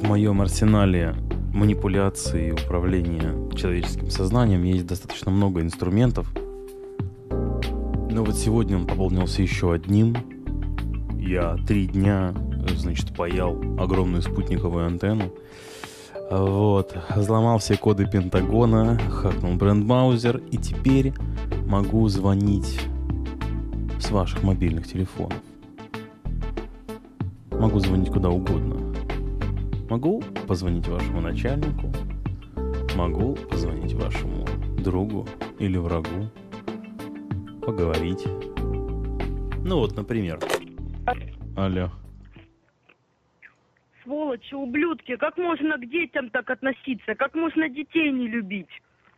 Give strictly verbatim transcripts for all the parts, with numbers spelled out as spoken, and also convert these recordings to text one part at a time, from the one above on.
В моем арсенале манипуляции и управления человеческим сознанием есть достаточно много инструментов. Но вот сегодня он пополнился еще одним. Я три дня, значит, паял огромную спутниковую антенну. Вот. Взломал все коды Пентагона, хакнул бренд-браузер, и теперь могу звонить с ваших мобильных телефонов. Могу звонить куда угодно. Могу позвонить вашему начальнику, могу позвонить вашему другу или врагу, поговорить. Ну вот, например. Алло. Сволочи, ублюдки, как можно к детям так относиться? Как можно детей не любить?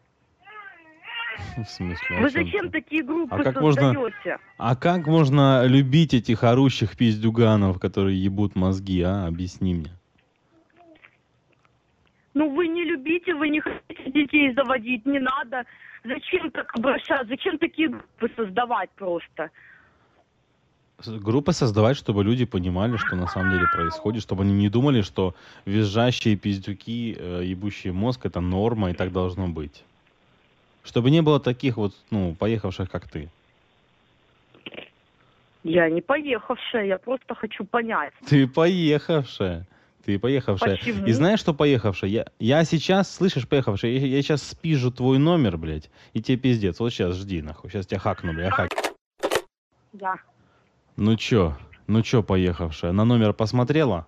В смысле? Вы зачем такие группы а как создаете? Можно, а как можно любить этих орущих пиздюганов, которые ебут мозги, а? Объясни мне. Ну вы не любите, вы не хотите детей заводить, не надо. Зачем так обращаться? Зачем такие группы создавать просто? Группы создавать, чтобы люди понимали, что на самом деле происходит, чтобы они не думали, что визжащие пиздюки, э, ебущие мозг, это норма и так должно быть. Чтобы не было таких вот, ну, поехавших, как ты. Я не поехавшая, я просто хочу понять. Ты поехавшая. Ты поехавшая. Почему? И знаешь, что поехавшая? Я, я сейчас, слышишь, поехавшая, я, я сейчас спижу твой номер, блядь, и тебе пиздец. Вот сейчас жди, нахуй. Сейчас тебя хакну, блядь, я хак... Да. Ну чё? Ну чё, поехавшая? На номер посмотрела?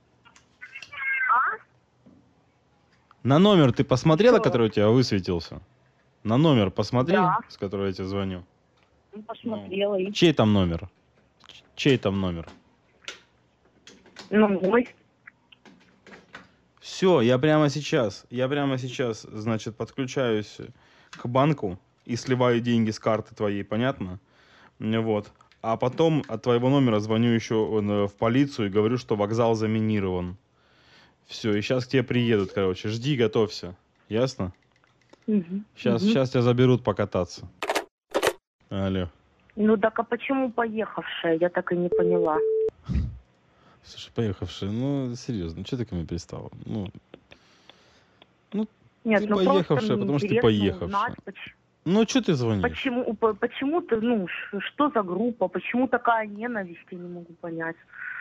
А? На номер ты посмотрела, Что? который у тебя высветился? На номер посмотри, Да. с которого я тебе звоню. Посмотрела. Ну. И... Чей там номер? Чей там номер? Ну, мой. Все, я прямо сейчас, я прямо сейчас, значит, подключаюсь к банку и сливаю деньги с карты твоей, понятно? Вот. А потом от твоего номера звоню еще в полицию и говорю, что вокзал заминирован. Все, и сейчас к тебе приедут, короче. Жди, готовься. Ясно? Угу. Сейчас, угу. сейчас тебя заберут покататься. Алло. Ну так а почему поехавшая? Я так и не поняла. Слушай, поехавшая, ну, серьезно, что ты ко мне пристала? Ну, ну Нет, ты ну поехавшая, потому что ты поехавшая. Узнать, почему, ну, что ты звонишь? почему, почему ты, ну, что за группа, почему такая ненависть, я не могу понять.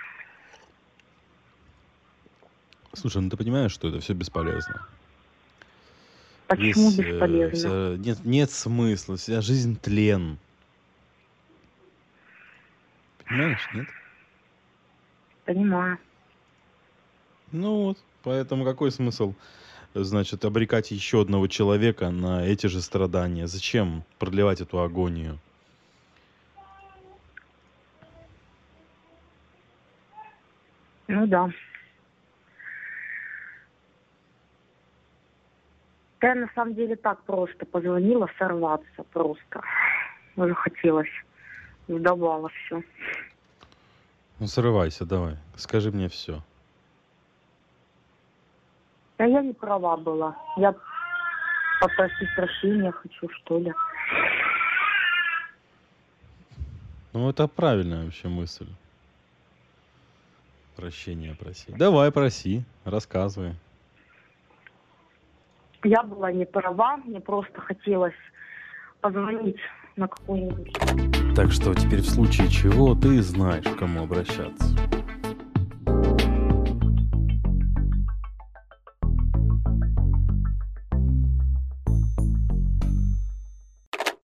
Слушай, ну ты понимаешь, что это все бесполезно? Почему Весь, бесполезно? Э, вся, нет, нет смысла, вся жизнь тлен. Понимаешь, нет? Понимаю. Ну вот, поэтому какой смысл, значит, обрекать еще одного человека на эти же страдания? Зачем продлевать эту агонию? Ну да. Я на самом деле так просто позвонила сорваться просто. Уже хотелось. Сдавала все. Ну срывайся, давай, скажи мне все. Да я не права была. Я попросить прощения хочу, что ли. Ну это правильная вообще мысль. Прощения просить. Давай, проси, рассказывай. Я была не права, мне просто хотелось позвонить на какой-нибудь. Так что теперь в случае чего ты знаешь, к кому обращаться.